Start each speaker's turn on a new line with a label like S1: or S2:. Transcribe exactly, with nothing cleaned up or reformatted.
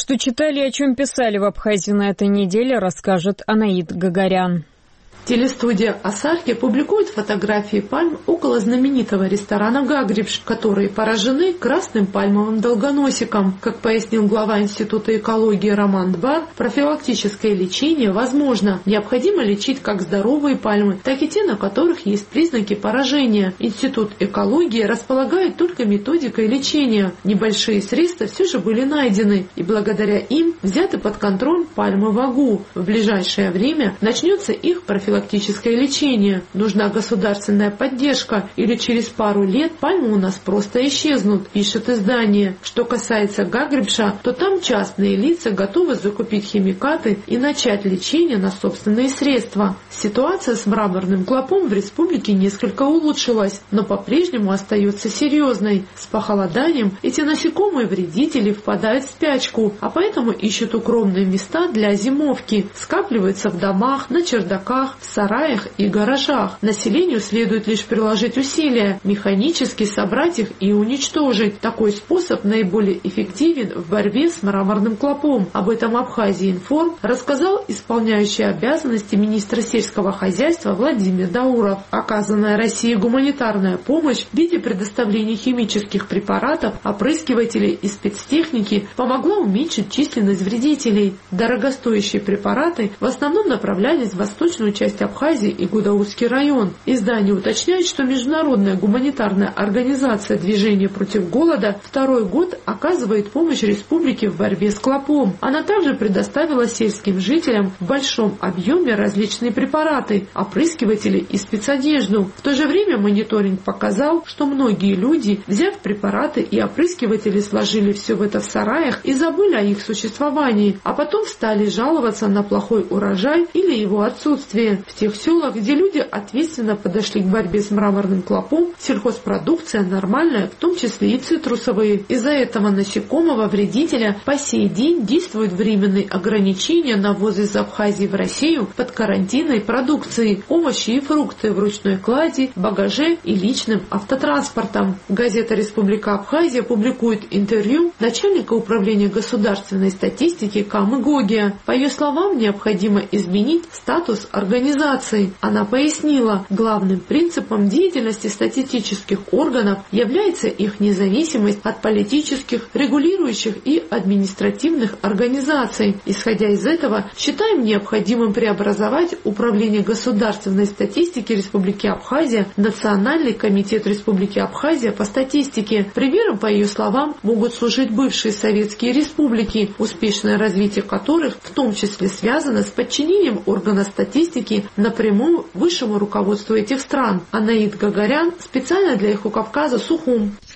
S1: Что читали и о чем писали в Абхазии на этой неделе, расскажет Анаит Гагарян.
S2: Телестудия «Асарки» публикует фотографии пальм около знаменитого ресторана «Гагрибш», которые поражены красным пальмовым долгоносиком. Как пояснил глава Института экологии Роман Двар, профилактическое лечение возможно. Необходимо лечить как здоровые пальмы, так и те, на которых есть признаки поражения. Институт экологии располагает только методикой лечения. Небольшие средства все же были найдены, и благодаря им взяты под контроль пальмы вагу. В ближайшее время начнется их профилактическое Профилактическое лечение. Нужна государственная поддержка, или через пару лет пальмы у нас просто исчезнут, пишет издание. Что касается Гагрибша, то там частные лица готовы закупить химикаты и начать лечение на собственные средства. Ситуация с мраморным клопом в республике несколько улучшилась, но по-прежнему остается серьезной. С похолоданием эти насекомые-вредители впадают в спячку, а поэтому ищут укромные места для зимовки, скапливаются в домах, на чердаках, в сараях и гаражах. Населению следует лишь приложить усилия, механически собрать их и уничтожить. Такой способ наиболее эффективен в борьбе с мраморным клопом. Об этом Абхазия Информ рассказал исполняющий обязанности министра сельского хозяйства Владимир Дауров. Оказанная России гуманитарная помощь в виде предоставления химических препаратов, опрыскивателей и спецтехники помогла уменьшить численность вредителей. Дорогостоящие препараты в основном направлялись в восточную часть Абхазии и Гудаутский район. Издание уточняет, что Международная гуманитарная организация движения против голода второй год оказывает помощь республике в борьбе с клопом. Она также предоставила сельским жителям в большом объеме различные препараты, опрыскиватели и спецодежду. В то же время мониторинг показал, что многие люди, взяв препараты и опрыскиватели, сложили все это в сараях и забыли о их существовании, а потом стали жаловаться на плохой урожай или его отсутствие. В тех селах, где люди ответственно подошли к борьбе с мраморным клопом, сельхозпродукция нормальная, в том числе и цитрусовые. Из-за этого насекомого-вредителя по сей день действуют временные ограничения на ввоз из Абхазии в Россию под карантинной продукцией, овощи и фрукты в ручной клади, багаже и личным автотранспортом. Газета «Республика Абхазия» публикует интервью начальника управления государственной статистики Камы Гогия. По ее словам, необходимо изменить статус организации. Она пояснила, главным принципом деятельности статистических органов является их независимость от политических, регулирующих и административных организаций. Исходя из этого, считаем необходимым преобразовать Управление государственной статистики Республики Абхазия в Национальный комитет Республики Абхазия по статистике. Примером, по ее словам, могут служить бывшие советские республики, успешное развитие которых в том числе связано с подчинением органа статистики напрямую высшему руководству этих стран. Анаит Гагарян специально для Эхо Кавказа, Сухум.